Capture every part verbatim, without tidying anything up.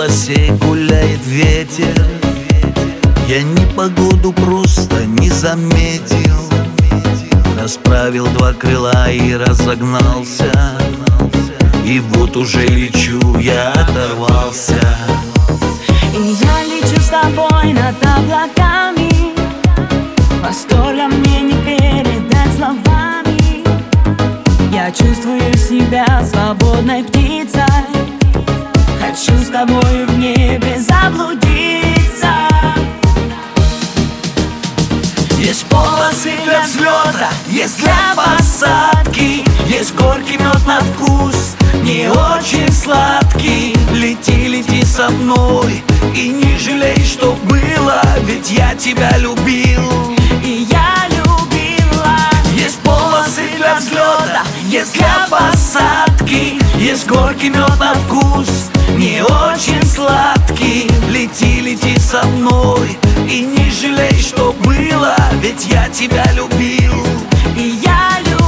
полосе гуляет ветер. Я непогоду просто не заметил. Расправил два крыла и разогнался. И вот уже лечу, я оторвался. И я лечу с тобой над облаками. Восторга мне не передать словами. Я чувствую себя свободной птицей. Хочу с тобой в небе заблудиться. Есть полосы для взлета, есть для посадки. Есть горький мед на вкус, не очень сладкий. Лети, лети со мной и не жалей, что было, ведь я тебя любил. И я любила. Есть полосы для взлета, есть для посадки. Есть горький мед на вкус, не очень сладкий. Лети, лети со мной и не жалей, что было, ведь я тебя любил. И я любила.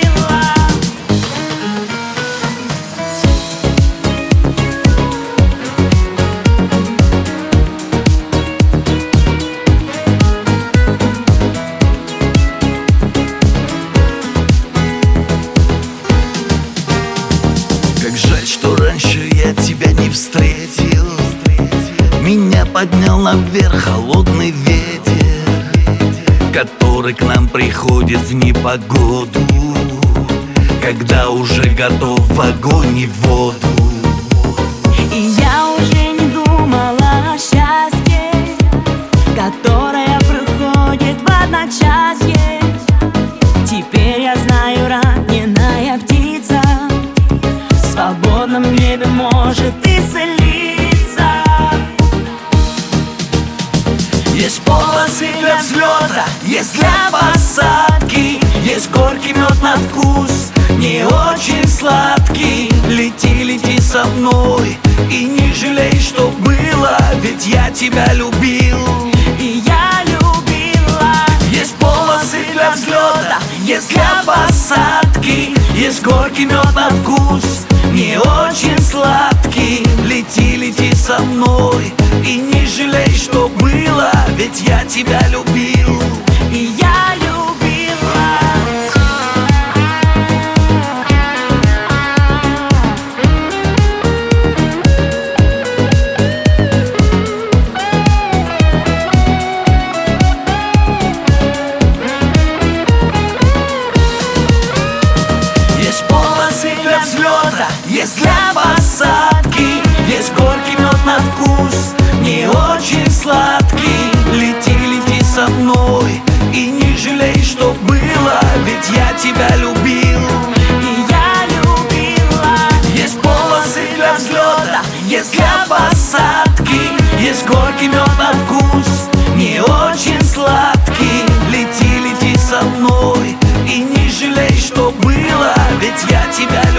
Как жаль, что раньше я тебя не встретил. Меня поднял наверх холодный ветер, который к нам приходит в непогоду, когда уже готов в огонь и в воду. И я уже не думала о счастье, которое приходит в одночасье. Теперь я знаю, раненая птица в свободном небе может исцелиться. Есть полосы для взлета, есть для посадки. Есть горький мед на вкус, не очень сладкий. Лети, лети со мной и не жалей, что было, ведь я тебя любил. И я любила. Есть полосы для взлета, есть для посадки. Есть горький мед на вкус, не очень сладкий. Лети, лети со мной и не жалей, что было, ведь я тебя любил. И я любила. Есть полосы для взлета, есть для посадки. Есть горький мед на вкус, не очень сладкий. Лети, лети со мной и не жалей, что было, ведь я тебя любил. И я любила. Есть полосы для взлета, есть для посадки. Есть горький мед на вкус, не очень сладкий. Лети, лети со мной и не жалей, что было, ведь я тебя любил.